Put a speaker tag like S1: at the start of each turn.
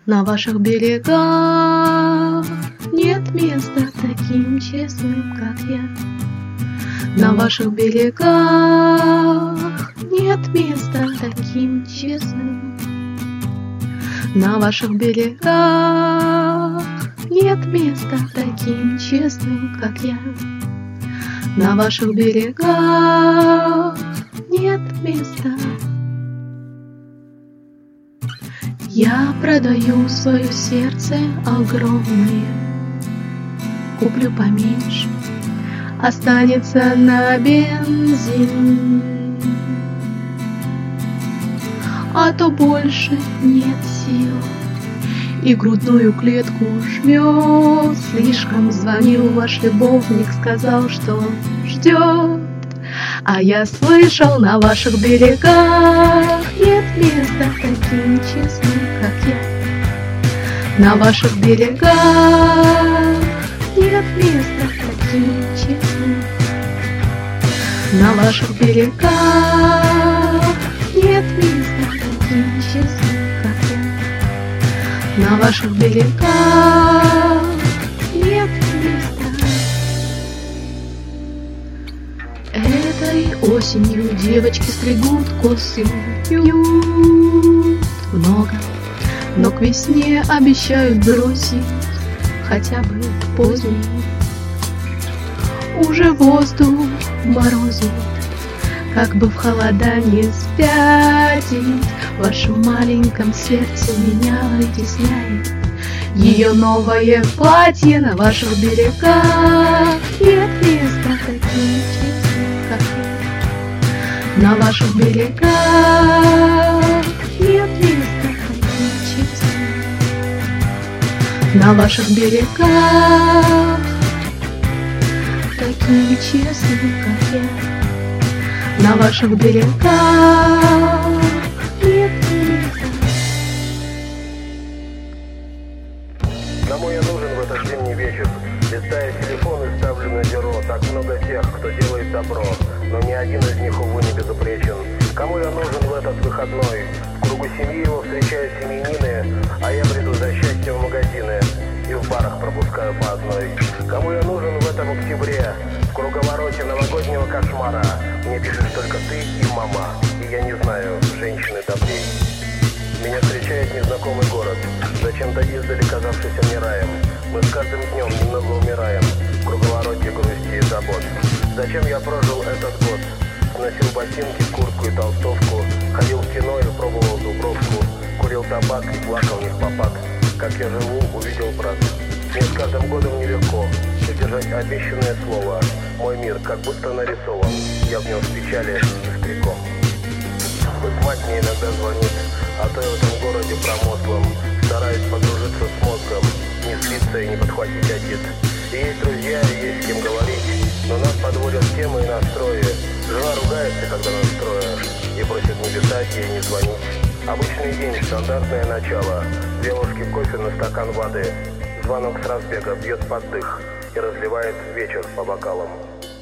S1: На ваших берегах нет места таким честным, как я. На ваших берегах нет места таким честным. На ваших берегах нет места таким честным, как я. На ваших берегах нет места. Я продаю свое сердце огромное, куплю поменьше, останется на бензин. А то больше нет сил, и грудную клетку жмет. Слишком звонил ваш любовник, сказал, что ждет. А я слышал, на ваших берегах нет места таким честным, как я. На ваших берегах нет места таким честным. На ваших берегах нет места таким честным, как я. На ваших берегах нет места. Этой осенью девочки стригут косы, пьют много, но к весне обещают бросить хотя бы поздний. Уже воздух морозит, как бы в холода не спятить. В вашем маленьком сердце меня вытесняет ее новое платье. На ваших берегах нет места таким честным, как я. На ваших берегах нет места таким честным. На ваших берегах таким честным, как я. На ваших берегах нет места.
S2: Кому я нужен в этот зимний вечер? Листаю телефон и ставлю на зеро. Так много тех, кто делает добро, но ни один из них, увы, не безупречен. Кому я нужен в этот выходной? В кругу семьи его встречают семьянины, а я бреду за счастьем в магазины и в барах пропускаю по одной. Кому я нужен в этом октябре? В круговороте новогоднего кошмара мне пишешь только ты и мама, и я не знаю женщины добрей. Меня встречает незнакомый город, зачем-то издали казавшийся мне раем. Мы с каждым днем немного умираем в круговороте грусти и забот. Зачем я прожил этот год? Носил ботинки, куртку и толстовку, ходил в кино и пробовал Дубровку, курил табак и плакал не в попад. Как я живу, увидел брат. Мне с каждым годом нелегко удержать обещанное слово. Мой мир как будто нарисован, я в нем в печали и в трико. Хоть мать мне иногда звонит, а то я в этом городе промозглом стараюсь подружиться с мозгом, не слиться и не подхватить обид. И есть друзья, и есть с кем говорить, но нас подводят темы и настрои. Жена ругается, когда нас трое, и просит не писать ей, не звонить. Обычный день, стандартное начало. 2 ложки кофе на стакан воды. Звонок с разбега бьет под дых и разливает вечер по бокалам.